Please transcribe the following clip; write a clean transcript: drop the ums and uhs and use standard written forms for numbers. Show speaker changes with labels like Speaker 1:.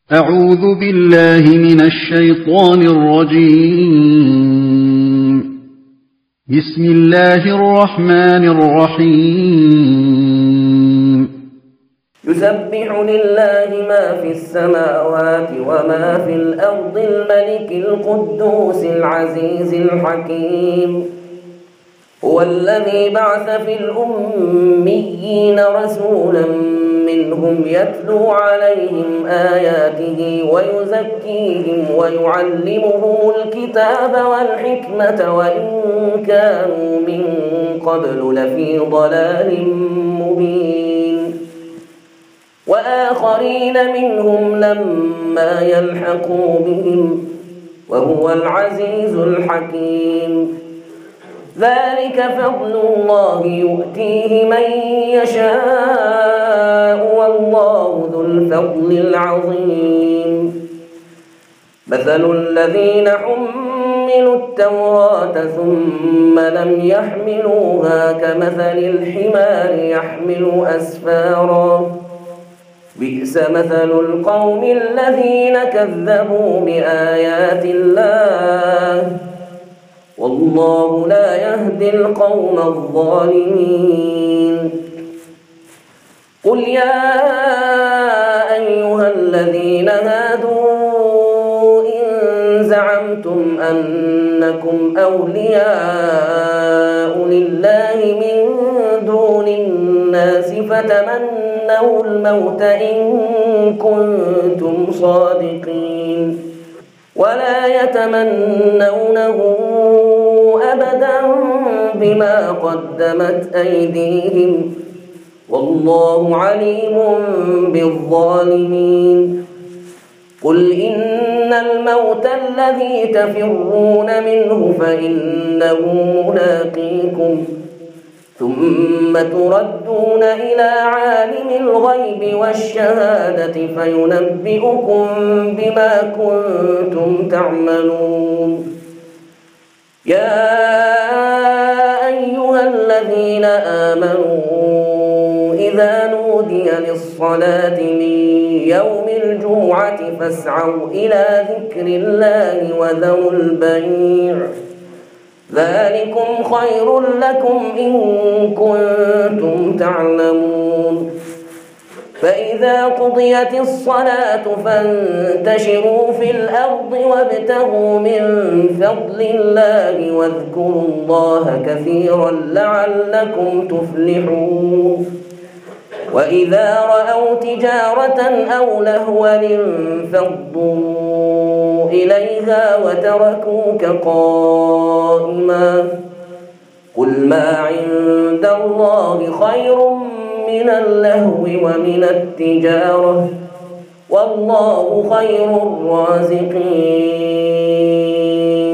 Speaker 1: أعوذ بالله من الشيطان الرجيم. بسم الله الرحمن الرحيم.
Speaker 2: يسبح لله ما في السماوات وما في الأرض الملك القدوس العزيز الحكيم. هو الذي بعث في الأميين رسولا منهم يتلو عليهم آياته ويزكيهم ويعلمهم الكتاب والحكمة وإن كانوا من قبل لفي ضلال مبين. وآخرين منهم لما يلحقوا بهم وهو العزيز الحكيم. ذلك فضل الله يؤتيه من يشاء والله ذو الفضل العظيم. مثل الذين حملوا التوراة ثم لم يحملوها كمثل الحمار يحمل أسفارا. بئس مثل القوم الذين كذبوا بآيات الله والله لا يهدي القوم الظالمين. قل يا أيها الذين هادوا إن زعمتم أنكم أولياء لله من دون الناس فتمنوا الموت إن كنتم صادقين ولا يتمنونه أبدا بما قدمت أيديهم والله عليم بالظالمين. قل إن الموت الذي تفرون منه فإنه ملاقيكم ثم تردون إلى عالم الغيب والشهادة فينبئكم بما كنتم تعملون. يا أيها الذين آمنوا إذا نودي للصلاة من يوم الجمعة فاسعوا إلى ذكر الله وذروا البيع ذلكم خير لكم إن كنتم تعلمون. فإذا قضيت الصلاة فانتشروا في الأرض وابتغوا من فضل الله واذكروا الله كثيرا لعلكم تفلحون. وإذا رأوا تجارة أو لهوا انفضوا إليها وتركوك قائما. قل ما عند الله خير من اللهو ومن التجارة والله خير الرازقين.